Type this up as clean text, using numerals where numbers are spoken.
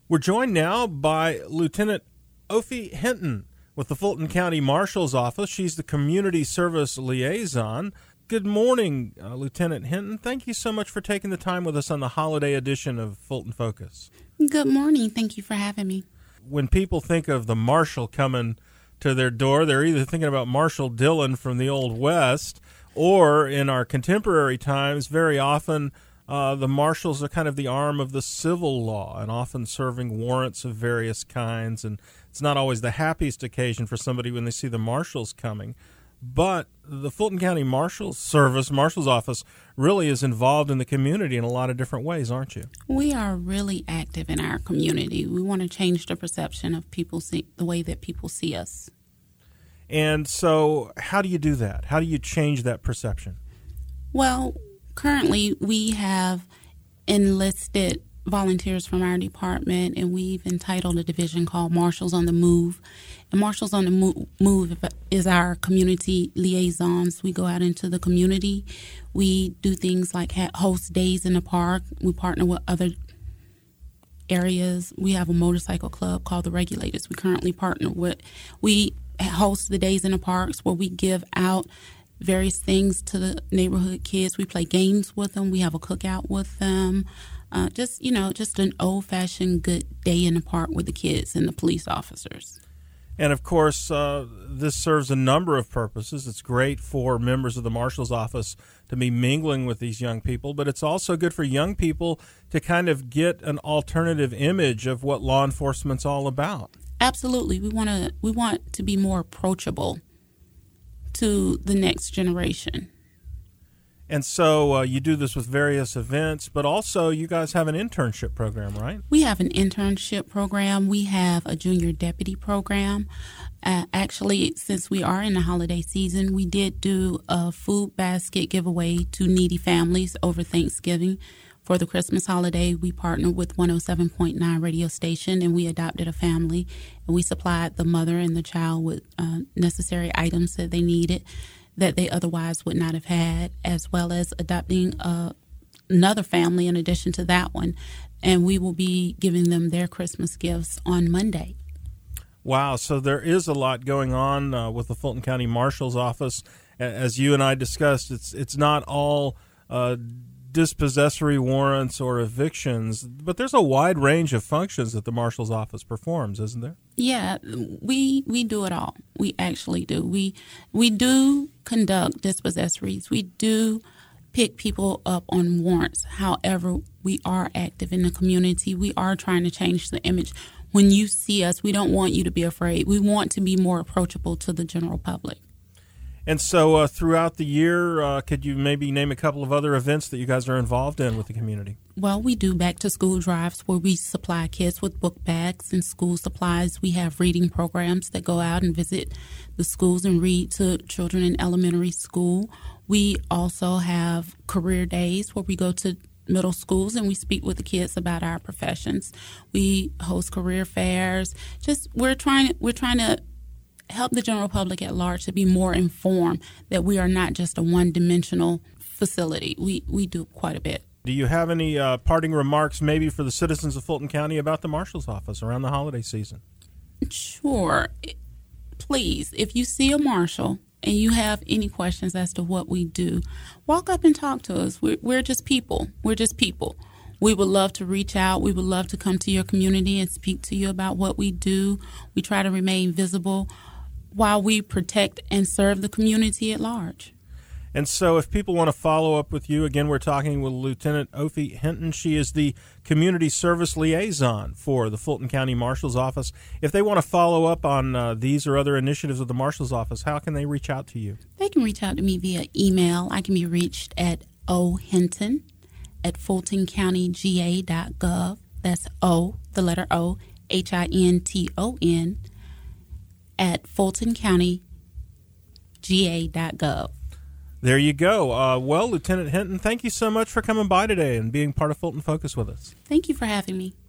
We're joined now by Lieutenant Ophi Hinton with the Fulton County Marshal's Office. She's the Community Service Liaison. Good morning, Lieutenant Hinton. Thank you so much for taking the time with us on the holiday edition of Fulton Focus. Good morning. Thank you for having me. When people think of the marshal coming to their door, they're either thinking about Marshal Dillon from the Old West, or in our contemporary times, very often the marshals are kind of the arm of the civil law and often serving warrants of various kinds. And it's not always the happiest occasion for somebody when they see the marshals coming. But the Fulton County Marshal's Office, really is involved in the community in a lot of different ways, aren't you? We are really active in our community. We want to change the perception of the way that people see us. And so how do you do that? How do you change that perception? Well, currently we have enlisted volunteers from our department, and we've entitled a division called Marshals on the Move. And Marshals on the Move is our community liaisons. We go out into the community. We do things like host days in the park. We partner with other areas. We have a motorcycle club called the Regulators. We currently partner with. We host the days in the parks where we give out various things to the neighborhood kids. We play games with them. We have a cookout with them. Just an old-fashioned good day in the park with the kids and the police officers. And, of course, this serves a number of purposes. It's great for members of the Marshal's Office to be mingling with these young people, but it's also good for young people to kind of get an alternative image of what law enforcement's all about. Absolutely. We want to be more approachable to the next generation. And so you do this with various events, but also you guys have an internship program, right? We have an internship program. We have a junior deputy program. Actually, since we are in the holiday season, we did do a food basket giveaway to needy families over Thanksgiving. For the Christmas holiday, we partnered with 107.9 radio station, and we adopted a family, and we supplied the mother and the child with necessary items that they needed that they otherwise would not have had, as well as adopting another family in addition to that one. And we will be giving them their Christmas gifts on Monday. Wow, so there is a lot going on with the Fulton County Marshal's Office. As you and I discussed, it's not all dispossessory warrants or evictions, but there's a wide range of functions that the Marshal's Office performs, isn't there? Yeah, we do it all. We actually do. We do conduct dispossessories. We do pick people up on warrants. However, we are active in the community. We are trying to change the image. When you see us, we don't want you to be afraid. We want to be more approachable to the general public. And so throughout the year, could you maybe name a couple of other events that you guys are involved in with the community? Well, we do back-to-school drives where we supply kids with book bags and school supplies. We have reading programs that go out and visit the schools and read to children in elementary school. We also have career days where we go to middle schools and we speak with the kids about our professions. We host career fairs. We're trying to help the general public at large to be more informed that we are not just a one-dimensional facility. We do quite a bit. Do you have any parting remarks maybe for the citizens of Fulton County about the Marshal's Office around the holiday season? Sure. Please, if you see a marshal and you have any questions as to what we do, walk up and talk to us. We're just people. We're just people. We would love to reach out. We would love to come to your community and speak to you about what we do. We try to remain visible while we protect and serve the community at large. And so if people want to follow up with you, again, we're talking with Lieutenant Ophi Hinton. She is the Community Service Liaison for the Fulton County Marshal's Office. If they want to follow up on these or other initiatives of the Marshal's Office, how can they reach out to you? They can reach out to me via email. I can be reached at ohinton@fultoncountyga.gov. That's O, the letter O, HINTON, at fultoncountyga.gov. There you go. Well, Lieutenant Hinton, thank you so much for coming by today and being part of Fulton Focus with us. Thank you for having me.